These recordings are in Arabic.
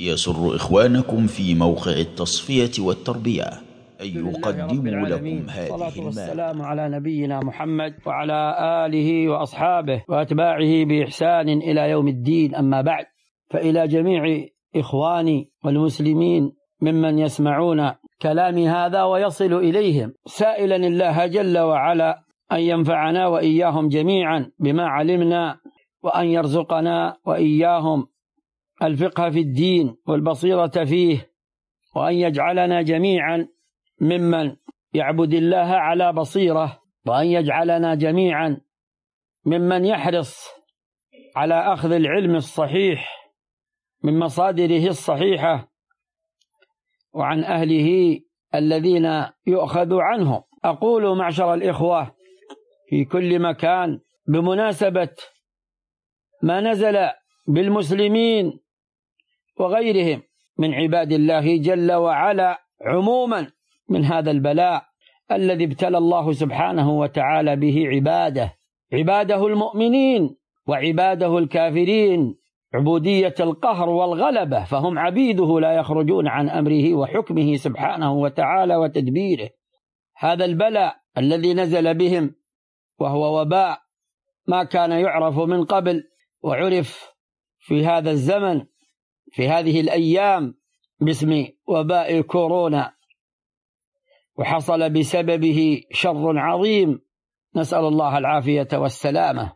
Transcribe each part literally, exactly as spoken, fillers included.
يسر إخوانكم في موقع التصفية والتربية أن يقدموا لكم هذه المادة. والسلام على نبينا محمد وعلى آله وأصحابه وأتباعه بإحسان إلى يوم الدين. أما بعد، فإلى جميع إخواني والمسلمين ممن يسمعون كلامي هذا ويصل إليهم، سائلا الله جل وعلا أن ينفعنا وإياهم جميعا بما علمنا، وأن يرزقنا وإياهم الفقه في الدين والبصيرة فيه، وأن يجعلنا جميعا ممن يعبد الله على بصيرة، وأن يجعلنا جميعا ممن يحرص على أخذ العلم الصحيح من مصادره الصحيحة وعن أهله الذين يؤخذ عنهم. أقول معشر الإخوة في كل مكان بمناسبة ما نزل بالمسلمين وغيرهم من عباد الله جل وعلا عموما من هذا البلاء الذي ابتلى الله سبحانه وتعالى به عباده عباده المؤمنين وعباده الكافرين عبودية القهر والغلبة، فهم عبيده لا يخرجون عن أمره وحكمه سبحانه وتعالى وتدبيره. هذا البلاء الذي نزل بهم وهو وباء ما كان يعرف من قبل، وعرف في هذا الزمن في هذه الأيام باسم وباء كورونا، وحصل بسببه شر عظيم، نسأل الله العافية والسلامة.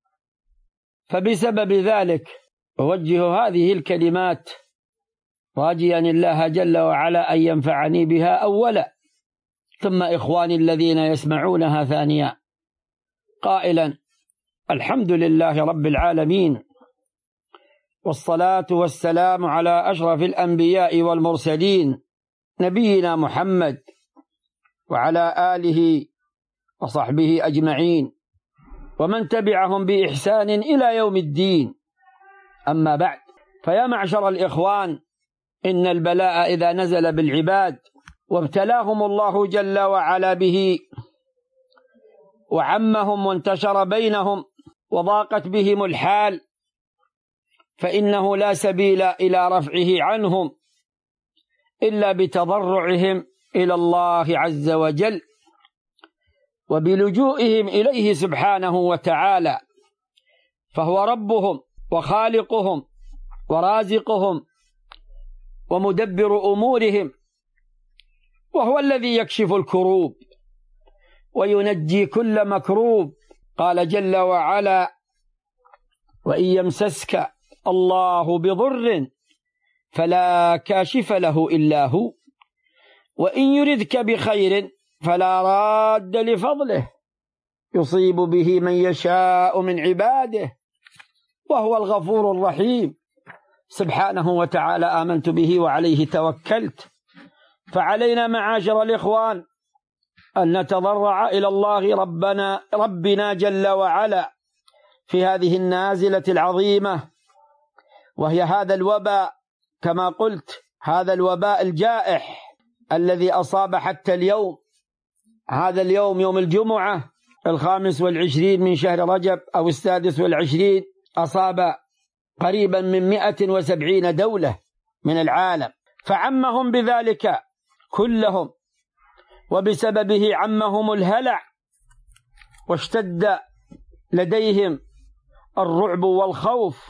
فبسبب ذلك أوجه هذه الكلمات راجيا الله جل وعلا أن ينفعني بها أولا، ثم إخواني الذين يسمعونها ثانيا، قائلا: الحمد لله رب العالمين، والصلاة والسلام على أشرف الأنبياء والمرسلين نبينا محمد وعلى آله وصحبه أجمعين ومن تبعهم بإحسان إلى يوم الدين. أما بعد، فيا معشر الإخوان، إن البلاء إذا نزل بالعباد وابتلاهم الله جل وعلا به وعمهم وانتشر بينهم وضاقت بهم الحال، فإنه لا سبيل إلى رفعه عنهم إلا بتضرعهم إلى الله عز وجل وبلجوئهم إليه سبحانه وتعالى، فهو ربهم وخالقهم ورازقهم ومدبر أمورهم، وهو الذي يكشف الكروب وينجي كل مكروب. قال جل وعلا: وإن يمسسك الله بضر فلا كاشف له إلا هو، وإن يردك بخير فلا راد لفضله، يصيب به من يشاء من عباده، وهو الغفور الرحيم سبحانه وتعالى. آمنت به وعليه توكلت. فعلينا معاشر الإخوان أن نتضرع إلى الله ربنا ربنا جل وعلا في هذه النازلة العظيمة، وهي هذا الوباء، كما قلت، هذا الوباء الجائح الذي أصاب حتى اليوم. هذا اليوم يوم الجمعة الخامس والعشرين من شهر رجب أو السادس والعشرين، أصاب قريبا من مئة وسبعين دولة من العالم، فعمهم بذلك كلهم، وبسببه عمهم الهلع، واشتد لديهم الرعب والخوف،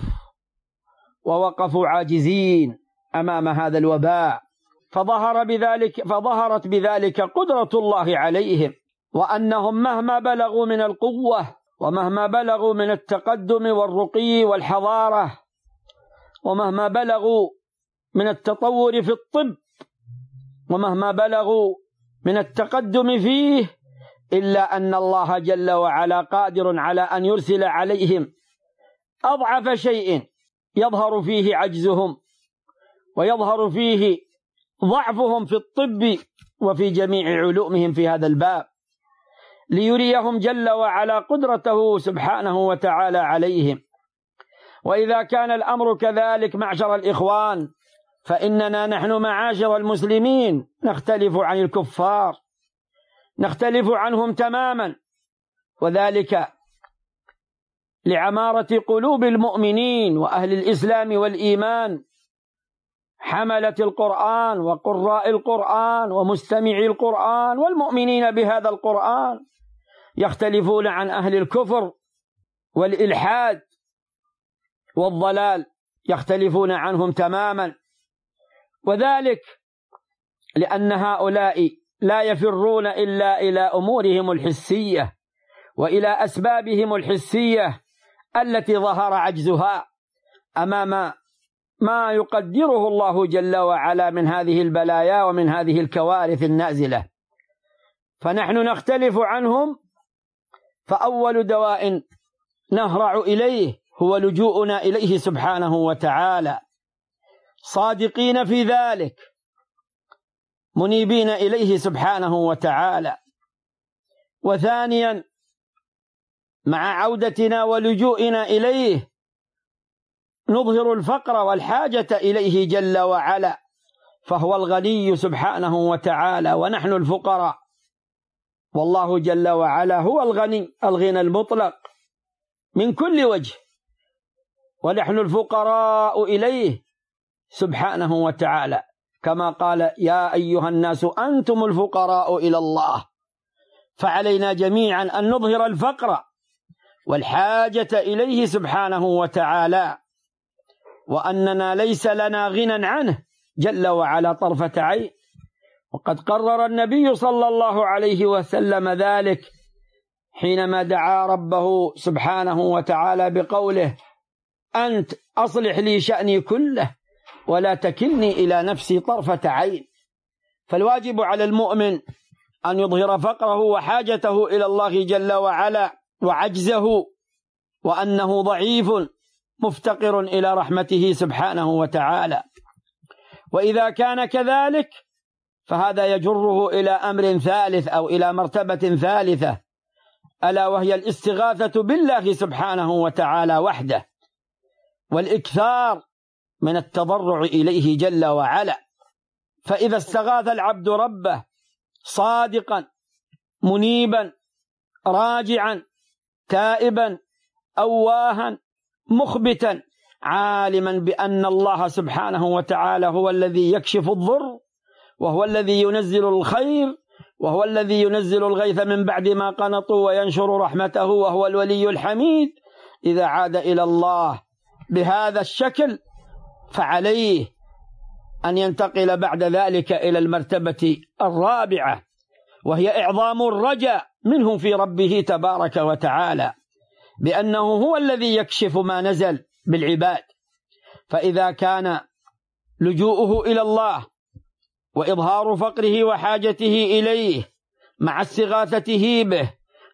ووقفوا عاجزين أمام هذا الوباء، فظهر بذلك فظهرت بذلك قدرة الله عليهم، وأنهم مهما بلغوا من القوة ومهما بلغوا من التقدم والرقي والحضارة ومهما بلغوا من التطور في الطب ومهما بلغوا من التقدم فيه، إلا أن الله جل وعلا قادر على أن يرسل عليهم أضعف شيء يظهر فيه عجزهم ويظهر فيه ضعفهم في الطب وفي جميع علومهم في هذا الباب، ليريهم جل وعلا قدرته سبحانه وتعالى عليهم. وإذا كان الأمر كذلك معشر الإخوان، فإننا نحن معاشر المسلمين نختلف عن الكفار، نختلف عنهم تماما، وذلك لعمارة قلوب المؤمنين وأهل الإسلام والإيمان حملة القرآن وقراء القرآن ومستمعي القرآن والمؤمنين بهذا القرآن يختلفون عن أهل الكفر والإلحاد والضلال، يختلفون عنهم تماما، وذلك لأن هؤلاء لا يفرون إلا إلى أمورهم الحسية وإلى أسبابهم الحسية التي ظهر عجزها أمام ما يقدره الله جل وعلا من هذه البلايا ومن هذه الكوارث النازلة. فنحن نختلف عنهم، فأول دواء نهرع إليه هو لجوءنا إليه سبحانه وتعالى، صادقين في ذلك منيبين إليه سبحانه وتعالى. وثانيا مع عودتنا ولجوئنا إليه نظهر الفقر والحاجة إليه جل وعلا، فهو الغني سبحانه وتعالى ونحن الفقراء، والله جل وعلا هو الغني الغنى المطلق من كل وجه، ونحن الفقراء إليه سبحانه وتعالى، كما قال يا أيها الناس أنتم الفقراء إلى الله. فعلينا جميعا أن نظهر الفقر والحاجة إليه سبحانه وتعالى، وأننا ليس لنا غنى عنه جل وعلا طرفة عين. وقد قرر النبي صلى الله عليه وسلم ذلك حينما دعا ربه سبحانه وتعالى بقوله أنت أصلح لي شأني كله ولا تكلني إلى نفسي طرفة عين. فالواجب على المؤمن أن يظهر فقره وحاجته إلى الله جل وعلا وعجزه، وأنه ضعيف مفتقر إلى رحمته سبحانه وتعالى. وإذا كان كذلك فهذا يجره إلى أمر ثالث أو إلى مرتبة ثالثة، ألا وهي الاستغاثة بالله سبحانه وتعالى وحده، والإكثار من التضرع إليه جل وعلا. فإذا استغاث العبد ربه صادقا منيبا راجعا تائبا أواها مخبتا عالما بأن الله سبحانه وتعالى هو الذي يكشف الضر وهو الذي ينزل الخير وهو الذي ينزل الغيث من بعد ما قنطوا وينشر رحمته وهو الولي الحميد، إذا عاد إلى الله بهذا الشكل فعليه أن ينتقل بعد ذلك إلى المرتبة الرابعة، وهي إعظام الرجاء منه في ربه تبارك وتعالى، بأنه هو الذي يكشف ما نزل بالعباد. فإذا كان لجوءه إلى الله وإظهار فقره وحاجته إليه مع استغاثته به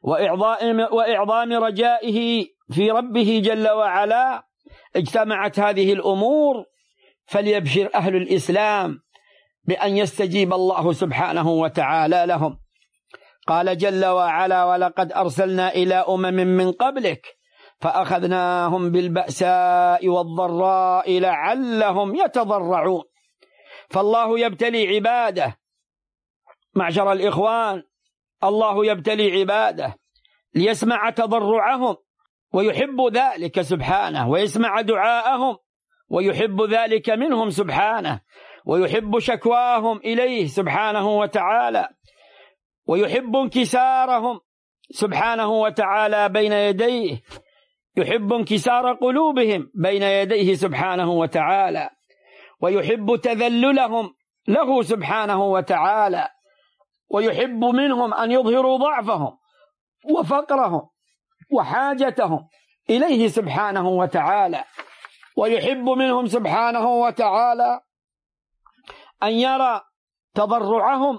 وإعظام رجائه في ربه جل وعلا اجتمعت هذه الأمور، فليبشر أهل الإسلام بأن يستجيب الله سبحانه وتعالى لهم. قال جل وعلا ولقد أرسلنا إلى أمم من قبلك فأخذناهم بالبأساء والضراء لعلهم يتضرعون. فالله يبتلي عباده معشر الإخوان، الله يبتلي عباده ليسمع تضرعهم ويحب ذلك سبحانه، ويسمع دعاءهم ويحب ذلك منهم سبحانه، ويحب شكواهم إليه سبحانه وتعالى، ويحب انكسارهم سبحانه وتعالى بين يديه، يحب انكسار قلوبهم بين يديه سبحانه وتعالى، ويحب تذللهم له سبحانه وتعالى، ويحب منهم أن يظهروا ضعفهم وفقرهم وحاجتهم إليه سبحانه وتعالى، ويحب منهم سبحانه وتعالى أن يرى تضرعهم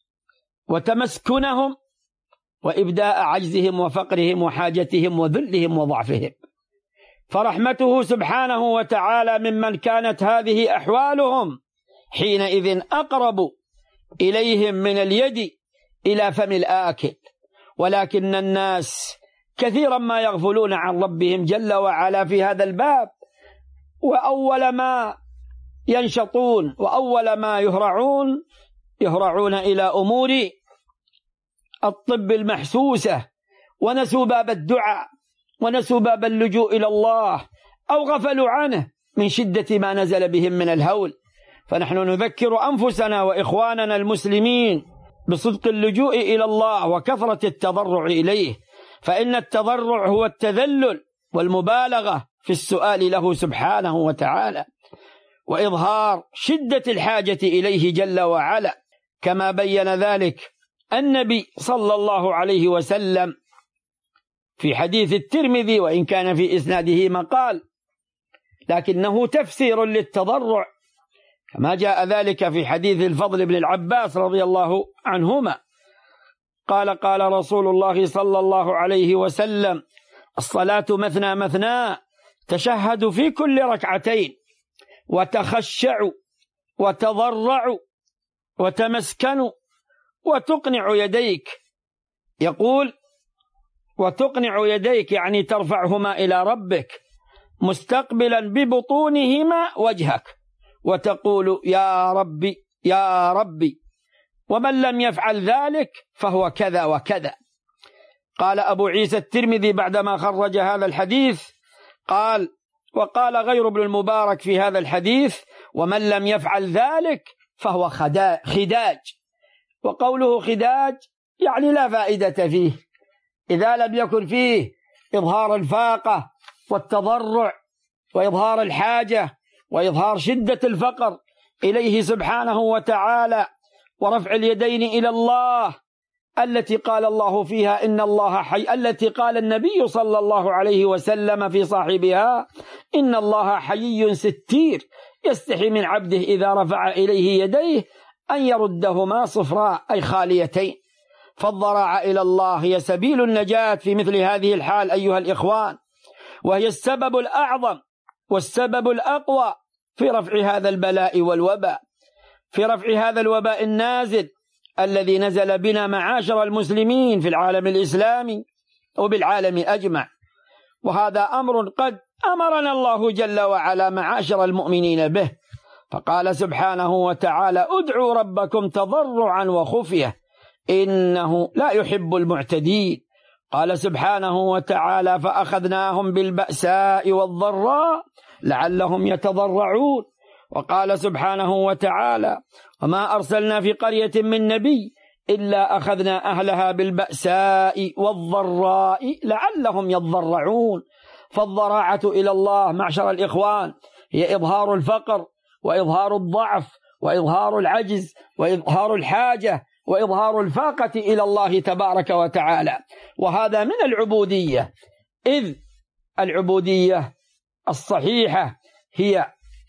وتمسكنهم وإبداء عجزهم وفقرهم وحاجتهم وذلهم وضعفهم. فرحمته سبحانه وتعالى ممن كانت هذه أحوالهم حينئذ أقرب إليهم من اليد إلى فم الآكل، ولكن الناس كثيرا ما يغفلون عن ربهم جل وعلا في هذا الباب، وأول ما ينشطون وأول ما يهرعون يهرعون إلى أمور الطب المحسوسة، ونسوا باب الدعاء ونسوا باب اللجوء إلى الله، أو غفلوا عنه من شدة ما نزل بهم من الهول. فنحن نذكر أنفسنا وإخواننا المسلمين بصدق اللجوء إلى الله وكثرة التضرع إليه، فإن التضرع هو التذلل والمبالغة في السؤال له سبحانه وتعالى، وإظهار شدة الحاجة إليه جل وعلا، كما بين ذلك النبي صلى الله عليه وسلم في حديث الترمذي، وإن كان في إسناده مقال لكنه تفسير للتضرع، كما جاء ذلك في حديث الفضل بن العباس رضي الله عنهما قال قال رسول الله صلى الله عليه وسلم: الصلاة مثنى مثنى، تشهد في كل ركعتين وتخشع وتضرع وتمسكن وتقنع يديك. يقول وتقنع يديك يعني ترفعهما إلى ربك مستقبلا ببطونهما وجهك وتقول يا ربي يا ربي، ومن لم يفعل ذلك فهو كذا وكذا. قال أبو عيسى الترمذي بعدما خرج هذا الحديث قال: وقال غير ابن المبارك في هذا الحديث: ومن لم يفعل ذلك فهو خداج. وقوله خداج يعني لا فائدة فيه، إذا لم يكن فيه إظهار الفاقة والتضرع وإظهار الحاجة وإظهار شدة الفقر إليه سبحانه وتعالى ورفع اليدين إلى الله التي قال الله فيها إن الله حي، التي قال النبي صلى الله عليه وسلم في صاحبها: إن الله حيي ستير يستحي من عبده إذا رفع إليه يديه أن يردهما صفراء أي خاليتين. فالضراعة إلى الله هي سبيل النجاة في مثل هذه الحال أيها الإخوان، وهي السبب الأعظم والسبب الأقوى في رفع هذا البلاء والوباء، في رفع هذا الوباء النازل الذي نزل بنا معاشر المسلمين في العالم الإسلامي وبالعالم أجمع. وهذا أمر قد أمرنا الله جل وعلا معاشر المؤمنين به، فقال سبحانه وتعالى: ادعوا ربكم تضرعا وخفية إنه لا يحب المعتدين. قال سبحانه وتعالى: فأخذناهم بالبأساء والضراء لعلهم يتضرعون. وقال سبحانه وتعالى: وما أرسلنا في قرية من نبي إلا أخذنا أهلها بالبأساء والضراء لعلهم يضرعون. فالضراعة إلى الله معشر الإخوان هي إظهار الفقر وإظهار الضعف وإظهار العجز وإظهار الحاجة وإظهار الفاقة إلى الله تبارك وتعالى، وهذا من العبودية، إذ العبودية الصحيحة هي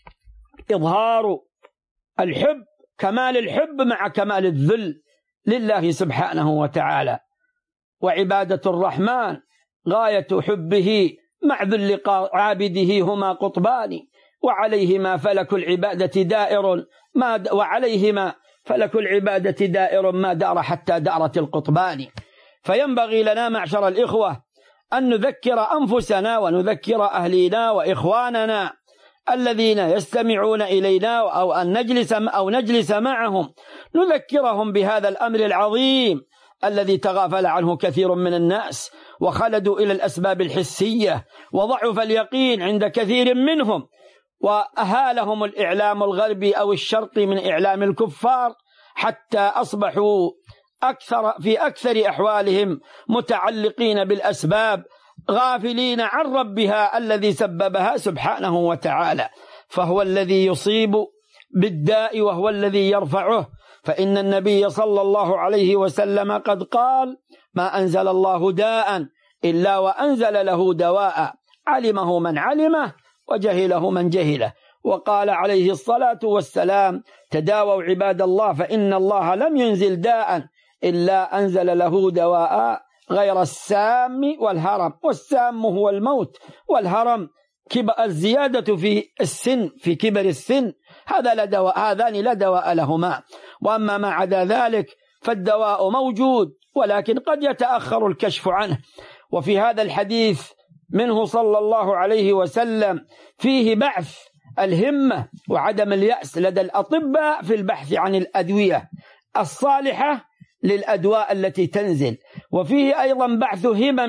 إظهار الحب، كمال الحب مع كمال الذل لله سبحانه وتعالى. وعبادة الرحمن غاية حبه مع ذل عابده هما قطبان، وعليهما فلك العبادة دائر ما وعليهما فلك العبادة دائر ما دار حتى دارت القطبان. فينبغي لنا معشر الإخوة أن نذكر أنفسنا ونذكر أهلينا وإخواننا الذين يستمعون إلينا أو أن نجلس أو نجلس معهم، نذكرهم بهذا الأمر العظيم الذي تغافل عنه كثير من الناس وخلدوا إلى الأسباب الحسية، وضعف اليقين عند كثير منهم، وأهالهم الإعلام الغربي أو الشرقي من إعلام الكفار حتى أصبحوا أكثر في أكثر أحوالهم متعلقين بالأسباب غافلين عن ربها الذي سببها سبحانه وتعالى. فهو الذي يصيب بالداء وهو الذي يرفعه، فإن النبي صلى الله عليه وسلم قد قال: ما أنزل الله داء إلا وأنزل له دواء، علمه من علمه وجهله من جهله. وقال عليه الصلاة والسلام: تداووا عباد الله فإن الله لم ينزل داء إلا أنزل له دواء غير السام والهرم. والسام هو الموت، والهرم الزيادة في السن، في كبر السن، هذا لا دواء، هذان لا دواء لهما. وأما ما عدا ذلك فالدواء موجود ولكن قد يتأخر الكشف عنه. وفي هذا الحديث منه صلى الله عليه وسلم فيه بعث الهمة وعدم اليأس لدى الأطباء في البحث عن الأدوية الصالحة للأدواء التي تنزل، وفيه أيضا بعث همم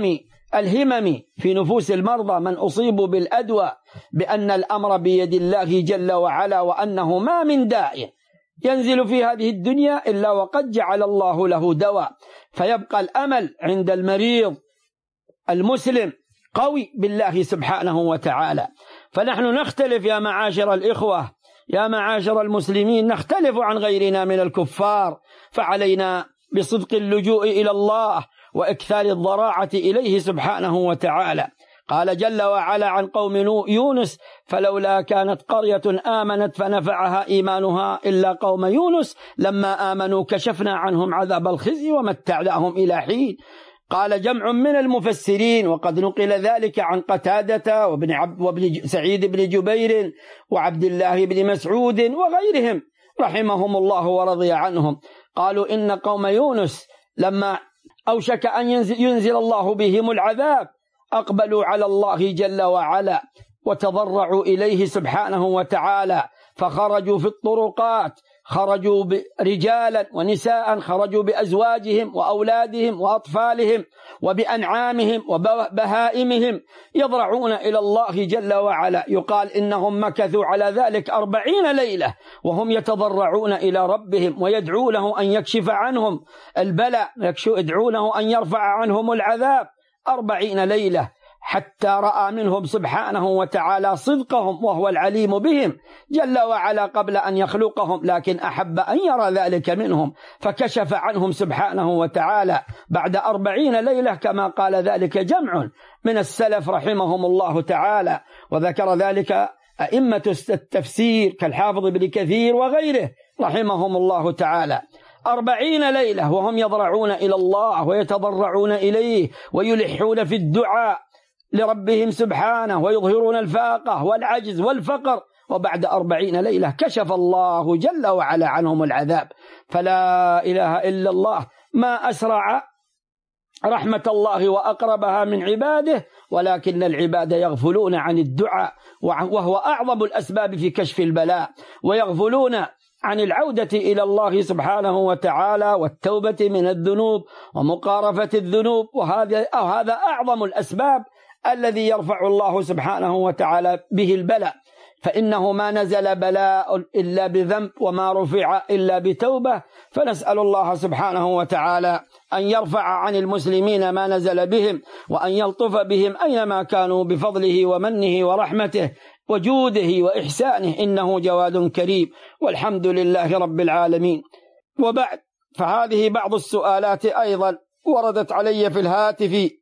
الهمم في نفوس المرضى من أصيبوا بالأدوى بأن الأمر بيد الله جل وعلا، وأنه ما من داء ينزل في هذه الدنيا إلا وقد جعل الله له دواء، فيبقى الأمل عند المريض المسلم قوي بالله سبحانه وتعالى. فنحن نختلف يا معاشر الإخوة، يا معاشر المسلمين، نختلف عن غيرنا من الكفار، فعلينا بصدق اللجوء إلى الله وإكثار الضراعة إليه سبحانه وتعالى. قال جل وعلا عن قوم يونس: فلولا كانت قرية آمنت فنفعها إيمانها إلا قوم يونس لما آمنوا كشفنا عنهم عذاب الخزي ومتعناهم إلى حين. قال جمع من المفسرين، وقد نقل ذلك عن قتادة وابن, عب وابن سعيد بن جبير وعبد الله بن مسعود وغيرهم رحمهم الله ورضي عنهم، قالوا إن قوم يونس لما أوشك أن ينزل, ينزل الله بهم العذاب أقبلوا على الله جل وعلا وتضرعوا إليه سبحانه وتعالى، فخرجوا في الطرقات، خرجوا رجالا ونساء، خرجوا بأزواجهم وأولادهم وأطفالهم وبأنعامهم وبهائمهم يضرعون إلى الله جل وعلا. يقال إنهم مكثوا على ذلك أربعين ليلة وهم يتضرعون إلى ربهم ويدعونه أن يكشف عنهم البلاء، يدعونه أن يرفع عنهم العذاب أربعين ليلة، حتى رأى منهم سبحانه وتعالى صدقهم وهو العليم بهم جل وعلا قبل أن يخلقهم، لكن أحب أن يرى ذلك منهم فكشف عنهم سبحانه وتعالى بعد أربعين ليلة، كما قال ذلك جمع من السلف رحمهم الله تعالى. وذكر ذلك أئمة التفسير كالحافظ ابن كثير وغيره رحمهم الله تعالى. أربعين ليلة وهم يضرعون إلى الله ويتضرعون إليه ويلحون في الدعاء لربهم سبحانه ويظهرون الفاقة والعجز والفقر، وبعد أربعين ليلة كشف الله جل وعلا عنهم العذاب. فلا إله إلا الله، ما أسرع رحمة الله وأقربها من عباده، ولكن العباد يغفلون عن الدعاء وهو أعظم الأسباب في كشف البلاء، ويغفلون عن العودة إلى الله سبحانه وتعالى والتوبة من الذنوب ومقارفة الذنوب، وهذا هذا أعظم الأسباب الذي يرفع الله سبحانه وتعالى به البلاء. فإنه ما نزل بلاء إلا بذنب وما رفع إلا بتوبة، فنسأل الله سبحانه وتعالى أن يرفع عن المسلمين ما نزل بهم وأن يلطف بهم أينما كانوا بفضله ومنه ورحمته وجوده وإحسانه، إنه جواد كريم، والحمد لله رب العالمين. وبعد، فهذه بعض السؤالات أيضا وردت علي في الهاتف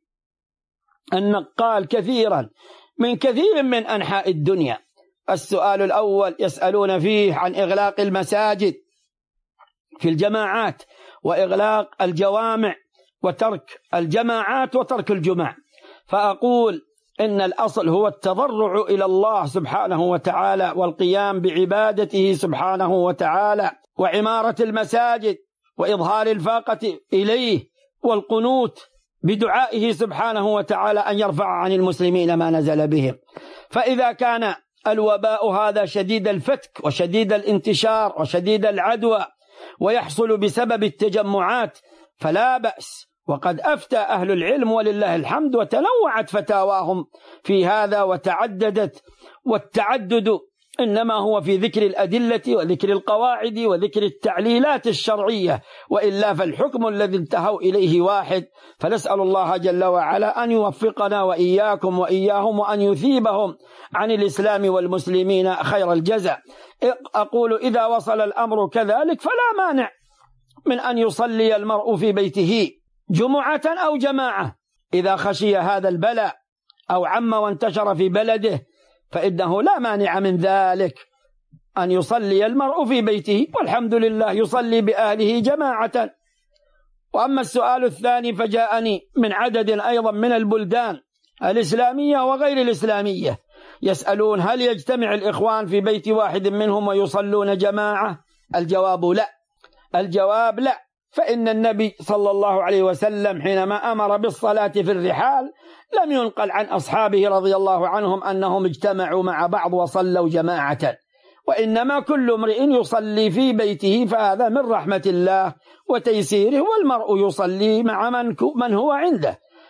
النقال كثيرا من كثير من أنحاء الدنيا. السؤال الأول يسألون فيه عن إغلاق المساجد في الجماعات وإغلاق الجوامع وترك الجماعات وترك الجمع، فأقول إن الأصل هو التضرع إلى الله سبحانه وتعالى والقيام بعبادته سبحانه وتعالى وعمارة المساجد وإظهار الفاقة إليه والقنوت بدعائه سبحانه وتعالى أن يرفع عن المسلمين ما نزل بهم. فإذا كان الوباء هذا شديد الفتك وشديد الانتشار وشديد العدوى ويحصل بسبب التجمعات فلا بأس، وقد أفتى أهل العلم ولله الحمد وتنوعت فتاواهم في هذا وتعددت، والتعدد إنما هو في ذكر الأدلة وذكر القواعد وذكر التعليلات الشرعية، وإلا فالحكم الذي انتهوا إليه واحد. فنسأل الله جل وعلا أن يوفقنا وإياكم وإياهم وأن يثيبهم عن الإسلام والمسلمين خير الجزاء. أقول إذا وصل الأمر كذلك فلا مانع من أن يصلي المرء في بيته جمعة أو جماعة إذا خشي هذا البلاء أو عم وانتشر في بلده، فإنه لا مانع من ذلك أن يصلي المرء في بيته، والحمد لله يصلي بأهله جماعة. وأما السؤال الثاني فجاءني من عدد أيضا من البلدان الإسلامية وغير الإسلامية يسألون هل يجتمع الإخوان في بيت واحد منهم ويصلون جماعة؟ الجواب لا، الجواب لا، فإن النبي صلى الله عليه وسلم حينما أمر بالصلاة في الرحال لم ينقل عن أصحابه رضي الله عنهم أنهم اجتمعوا مع بعض وصلوا جماعة، وإنما كل امرئ يصلي في بيته، فهذا من رحمة الله وتيسيره، والمرء يصلي مع من, من هو عنده.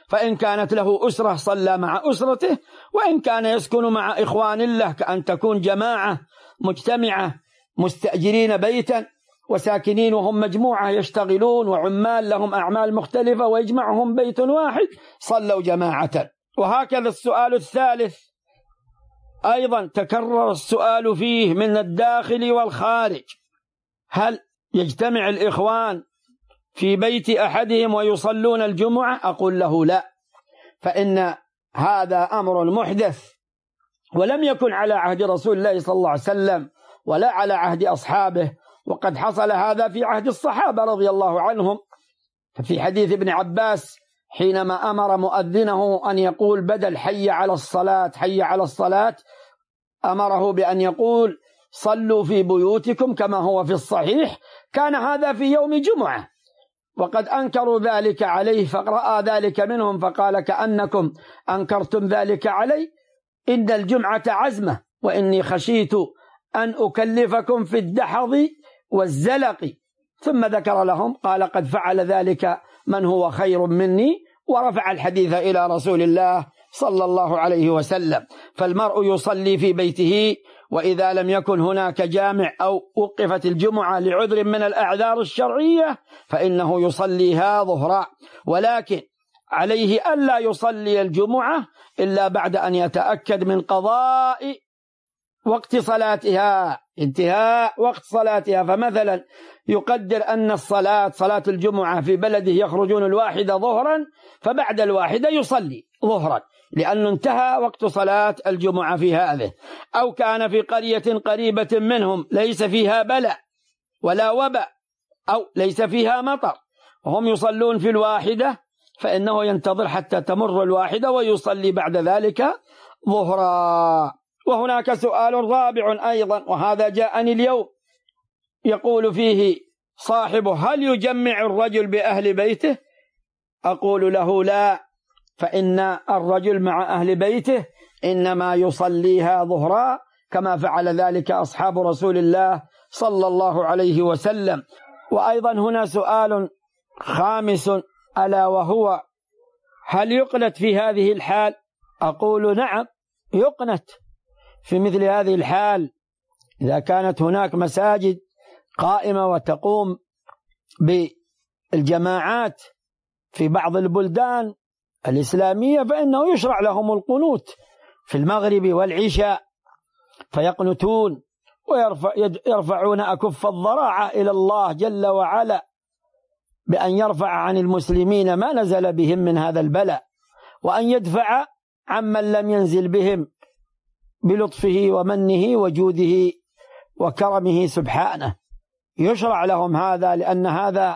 فإن كانت له أسرة صلى مع أسرته، وإن كان يسكن مع إخوان له كأن تكون جماعة مجتمعة مستأجرين بيتا وساكنين وهم مجموعة يشتغلون وعمال لهم أعمال مختلفة ويجمعهم بيت واحد، صلوا جماعة. وهكذا السؤال الثالث أيضا تكرر السؤال فيه من الداخل والخارج: هل يجتمع الإخوان في بيت أحدهم ويصلون الجمعة؟ أقول له لا، فإن هذا أمر محدث ولم يكن على عهد رسول الله صلى الله عليه وسلم ولا على عهد أصحابه، وقد حصل هذا في عهد الصحابة رضي الله عنهم. في حديث ابن عباس حينما أمر مؤذنه أن يقول بدل حي على الصلاة حي على الصلاة، أمره بأن يقول صلوا في بيوتكم كما هو في الصحيح، كان هذا في يوم جمعة، وقد أنكروا ذلك عليه فرأى ذلك منهم فقال كأنكم أنكرتم ذلك علي، إن الجمعة عزمة وإني خشيت أن أكلفكم في الدحض والزلق. ثم ذكر لهم قال قد فعل ذلك من هو خير مني، ورفع الحديث إلى رسول الله صلى الله عليه وسلم. فالمرء يصلي في بيته، وإذا لم يكن هناك جامع أو وقفت الجمعة لعذر من الأعذار الشرعية فإنه يصليها ظهرا، ولكن عليه ألا يصلي الجمعة إلا بعد أن يتأكد من قضاء وقت صلاتها، انتهاء وقت صلاتها. فمثلا يقدر أن الصلاة صلاة الجمعة في بلده يخرجون الواحدة ظهرا، فبعد الواحدة يصلي ظهرا لأنه انتهى وقت صلاة الجمعة في هذه. أو كان في قرية قريبة منهم ليس فيها بلاء ولا وباء أو ليس فيها مطر وهم يصلون في الواحدة، فإنه ينتظر حتى تمر الواحدة ويصلي بعد ذلك ظهرا. وهناك سؤال رابع أيضا، وهذا جاءني اليوم، يقول فيه صاحبه: هل يجمع الرجل بأهل بيته؟ أقول له لا، فإن الرجل مع أهل بيته إنما يصليها ظهرا كما فعل ذلك أصحاب رسول الله صلى الله عليه وسلم. وأيضا هنا سؤال خامس، ألا وهو: هل يقنت في هذه الحال؟ أقول نعم يقنت في مثل هذه الحال إذا كانت هناك مساجد قائمة وتقوم بالجماعات في بعض البلدان الإسلامية، فإنه يشرع لهم القنوت في المغرب والعشاء، فيقنتون ويرفعون أكف الضراعة إلى الله جل وعلا بأن يرفع عن المسلمين ما نزل بهم من هذا البلاء، وأن يدفع عمن لم ينزل بهم بلطفه ومنه وجوده وكرمه سبحانه. يشرع لهم هذا لأن هذا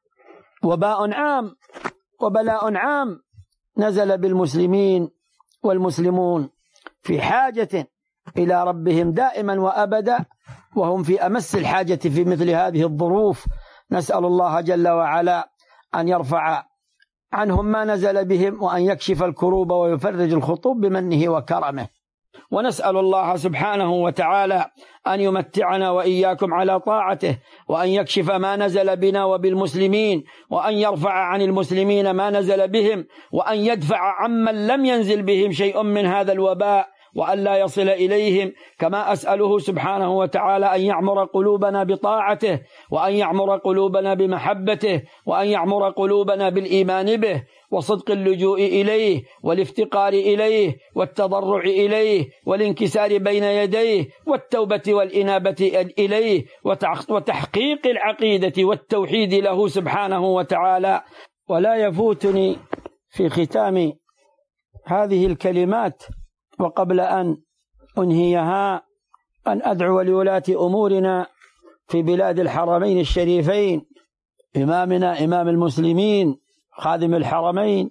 وباء عام وبلاء عام نزل بالمسلمين، والمسلمون في حاجة إلى ربهم دائما وأبدا، وهم في أمس الحاجة في مثل هذه الظروف. نسأل الله جل وعلا أن يرفع عنهم ما نزل بهم، وأن يكشف الكروب ويفرج الخطوب بمنه وكرمه. ونسأل الله سبحانه وتعالى أن يمتعنا وإياكم على طاعته، وأن يكشف ما نزل بنا وبالمسلمين، وأن يرفع عن المسلمين ما نزل بهم، وأن يدفع عمن لم ينزل بهم شيء من هذا الوباء وأن لا يصل إليهم. كما أسأله سبحانه وتعالى أن يعمر قلوبنا بطاعته، وأن يعمر قلوبنا بمحبته، وأن يعمر قلوبنا بالإيمان به وصدق اللجوء إليه والافتقار إليه والتضرع إليه والانكسار بين يديه والتوبة والإنابة إليه وتحقيق العقيدة والتوحيد له سبحانه وتعالى. ولا يفوتني في ختام هذه الكلمات وقبل أن أنهيها أن أدعو لولاة أمورنا في بلاد الحرمين الشريفين، إمامنا إمام المسلمين خادم الحرمين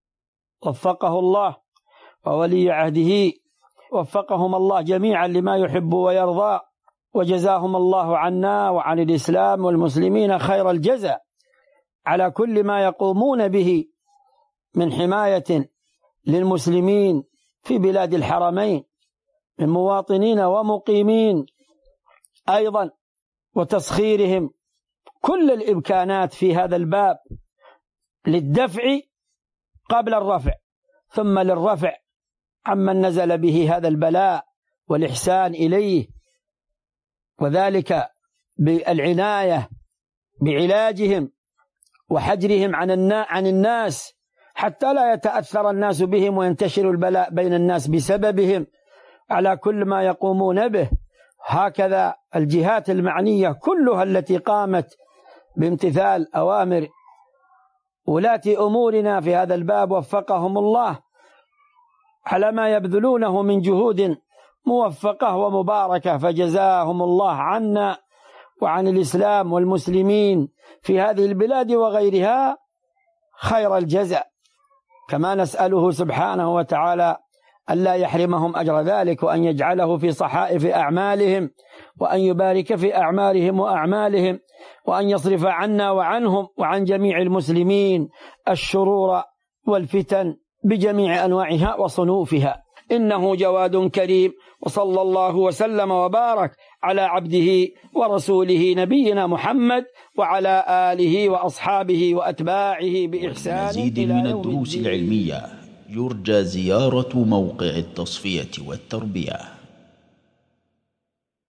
وفقه الله، وولي عهده وفقهم الله جميعا لما يحب ويرضى، وجزاهم الله عنا وعن الإسلام والمسلمين خير الجزاء على كل ما يقومون به من حماية للمسلمين في بلاد الحرمين من مواطنين ومقيمين أيضا، وتسخيرهم كل الإمكانات في هذا الباب للدفع قبل الرفع، ثم للرفع عمن نزل به هذا البلاء والإحسان إليه، وذلك بالعناية بعلاجهم وحجرهم عن الناس حتى لا يتأثر الناس بهم وينتشر البلاء بين الناس بسببهم على كل ما يقومون به. هكذا الجهات المعنية كلها التي قامت بامتثال أوامر ولاة أمورنا في هذا الباب وفقهم الله على ما يبذلونه من جهود موفقة ومباركة، فجزاهم الله عنا وعن الإسلام والمسلمين في هذه البلاد وغيرها خير الجزاء، كما نسأله سبحانه وتعالى ألا يحرمهم أجر ذلك، وأن يجعله في صحائف أعمالهم، وأن يبارك في أعمارهم وأعمالهم، وأن يصرف عنا وعنهم وعن جميع المسلمين الشرور والفتن بجميع أنواعها وصنوفها، إنه جواد كريم. وصلى الله وسلم وبارك على عبده ورسوله نبينا محمد وعلى آله وأصحابه وأتباعه بإحسان. مزيد من الدروس العلمية يرجى زيارة موقع التصفية والتربية.